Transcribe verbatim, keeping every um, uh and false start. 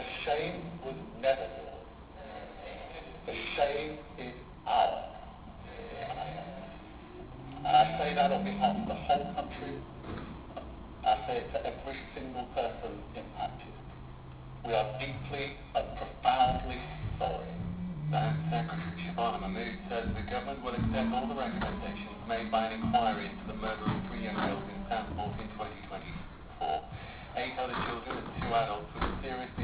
shame was never yours. The shame is ours. And I say that on behalf of the whole country. I say it to every single person impacted. We are deeply and profoundly sorry. Then Secretary Shabana Mahmood says the government will extend all the recommendations made by an inquiry into the murder of three young girls in Southport in twenty twenty-four. Eight other children and two adults were seriously